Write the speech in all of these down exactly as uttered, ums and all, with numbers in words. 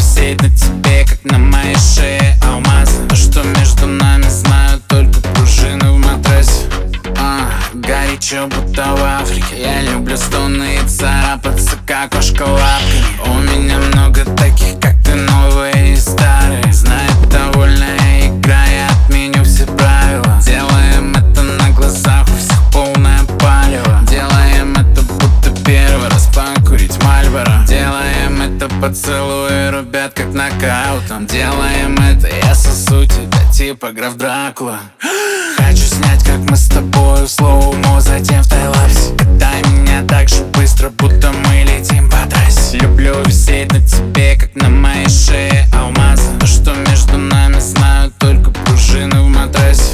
висеть на тебе, как на моей шее алмазы. То, что между нами, знают только пружины в матрасе. а, Горячо, будто в Африке. Я люблю стоны и царапаться, как кошка лапками. У меня много таких, как ты, новые и старые. Знает, довольная игра, я отменю все правила. Делаем это на глазах, у всех полное палево. Делаем это, будто первый раз покурить Мальборо. Делаем это, поцелуи рубят, как нокаутом. Делаем это, я сосу тебя, типа граф Дракула. Хочу снять, как мы с тобой в слоумо, затем в тайлапсе. Катай меня так же быстро, будто мы летим по трассе. Люблю висеть на тебе, как на моей шее алмазы. То, что между нами, знают только пружины в матрасе.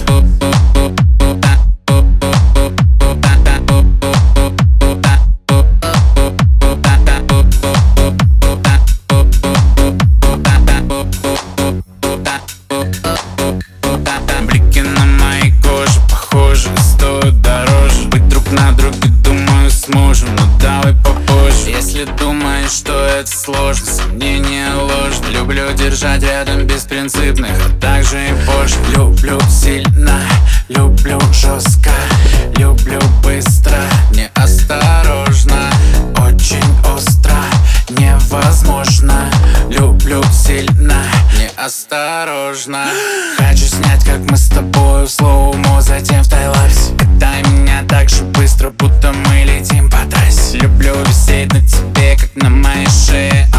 Блики на моей коже похожи, стоят дороже. Быть друг на друге, думаю, сможем, но давай попозже. Если думаешь, что это сложно, сомнения ложны. Люблю держать рядом беспринципных, а также и позже. Люблю сильно, люблю жестко, люблю быстро, неосторожно, очень остро, невозможно. Люблю сильно, неосторожно. Хочу снять, как мы с тобой в слоумо, затем в тайлапсе. Катай меня так же быстро, будто мы летим по трассе. Люблю висеть на тебе, как на моей шее